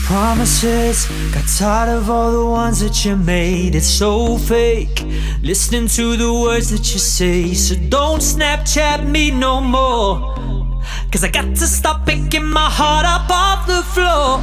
Promises, got tired of all the ones that you made. It's so fake, listening to the words that you say. So don't Snapchat me no more, 'cause I got to stop picking my heart up off the floor.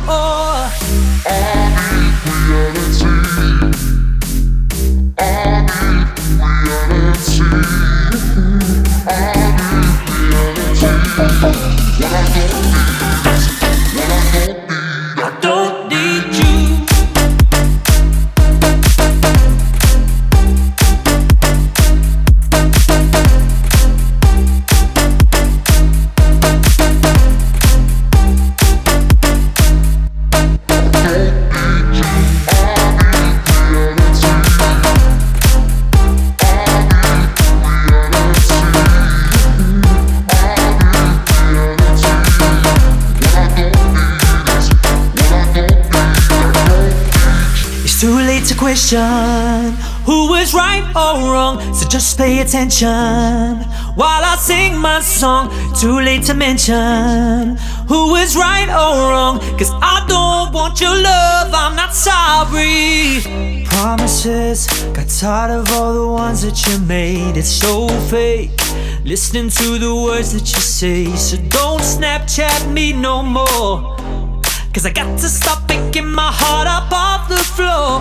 Don't need you. Too late to question who was right or wrong, so just pay attention while I sing my song. Too late to mention who was right or wrong, 'cause I don't want your love, I'm not sorry. Promises, got tired of all the ones that you made. It's so fake, listening to the words that you say. So don't Snapchat me no more, 'cause I got to stop picking my heart up off the floor.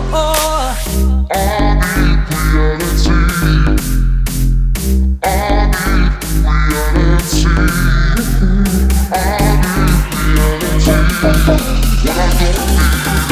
Reality.